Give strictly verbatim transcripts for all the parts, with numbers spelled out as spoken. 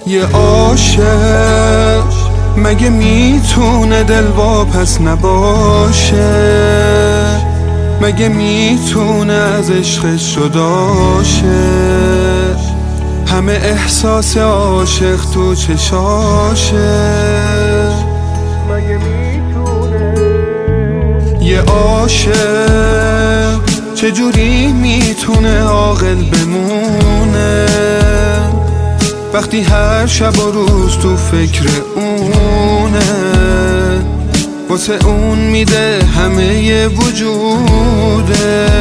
یه عاشق مگه میتونه دل واپس نباشه؟ مگه میتونه از عشقش جدا شه؟ همه احساس عاشق تو چشاشه. مگه میتونه یه عاشق چجوری میتونه عاقل بمونه وقتی هر شب و روز تو فکر اونه؟ واسه اون میده همه وجودش.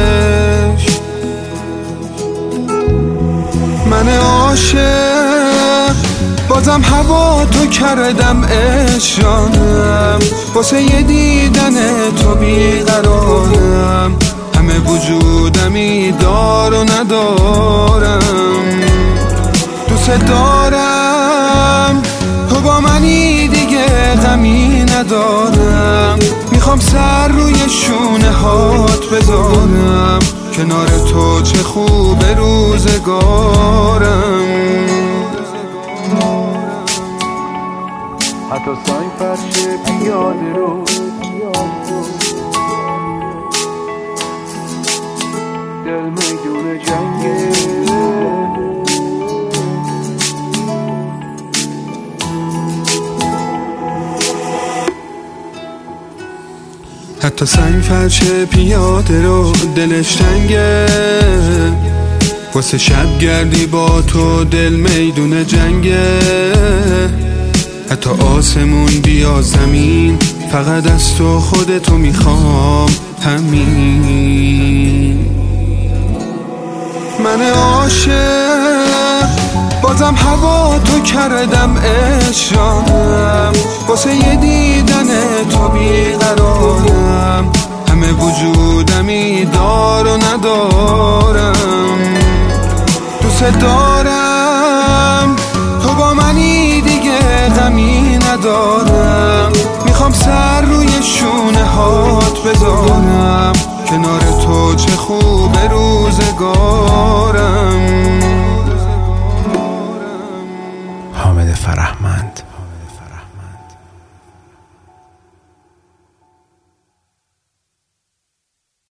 من عاشق بازم هوا تو کردم عشق جانم، واسه یه دیدن تو بیقرارم، همه وجودمی دار و ندارم. دوست دارم تو با منی دیگه غمی ندارم، میخوام سر روی شونه هات بذارم، کنار تو چه خوب روزگارم. حتی سنگ فرش پیاده رو دل میدون جنگه، حتی سنگ فرش پیاده رو دلش تنگه، واسه شب گردی با تو دل میدون جنگه. حتی آسمون بیا زمین، فقط از تو خودتو میخوام همین. من عاشق بازم هوا تو کردم عشق جانم، واسه یه دیدن تو بیقرارم، همه وجودمی دار و ندارم. دوست دارم تو با منی دیگه غمی ندارم، میخوام سر روی شونه هات بذارم، کنار تو چه خوب روزگار.